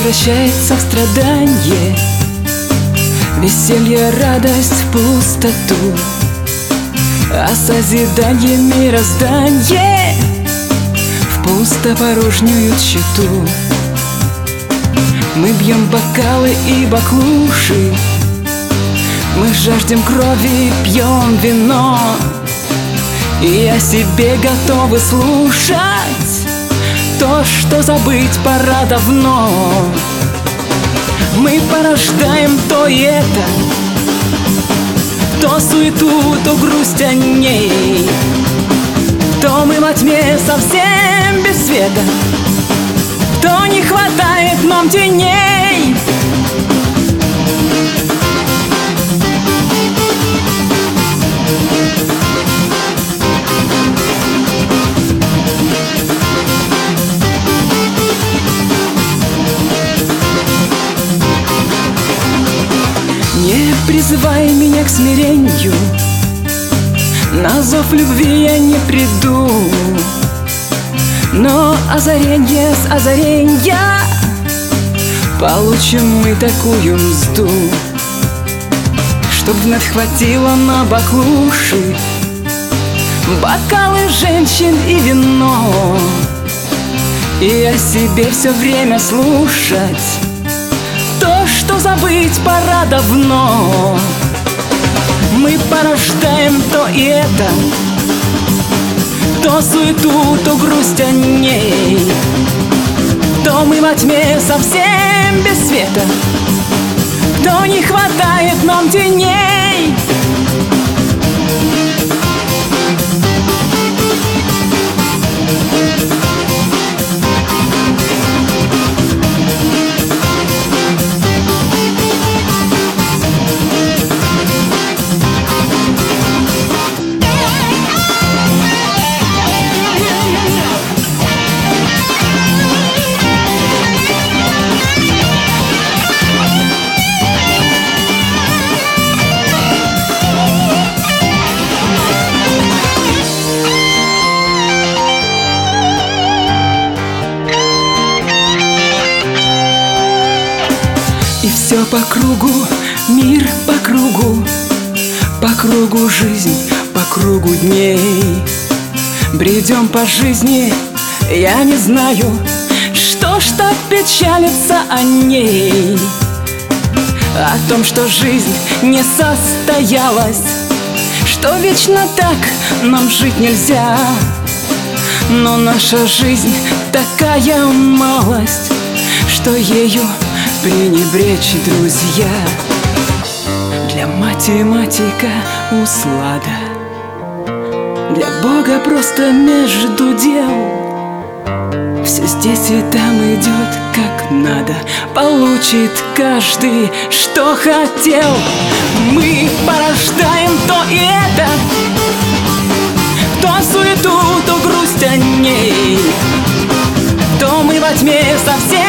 превращается в страдание, веселье, радость в пустоту, а созидание мироздание в пустопорожнюю тщету. Мы бьем бокалы и баклуши, мы жаждем крови, пьем вино, и о себе готовы слушать то, что забыть пора давно. Мы порождаем то и это, то суету, то грусть о ней, то мы во тьме совсем без света, то не хватает нам теней. Не призывай меня к смирению, на зов любви я не приду, но озаренье с озаренья получим мы такую мзду, чтоб вновь хватило на баклуши, бокалы женщин и вино, и о себе все время слушать то, что забыть пора давно. Мы порождаем то и это, то суету, то грусть о ней, то мы во тьме совсем без света, то не хватает нам теней. И все по кругу, мир по кругу жизнь, по кругу дней. Бредем по жизни, я не знаю, что ж так печалиться о ней. О том, что жизнь не состоялась, что вечно так нам жить нельзя. Но наша жизнь такая малость, что ею пренебречь, друзья. Для математика услада, для Бога просто между дел. Все здесь и там идет как надо, получит каждый, что хотел. Мы порождаем то и это, то суету, то грусть о ней, то мы во тьме совсем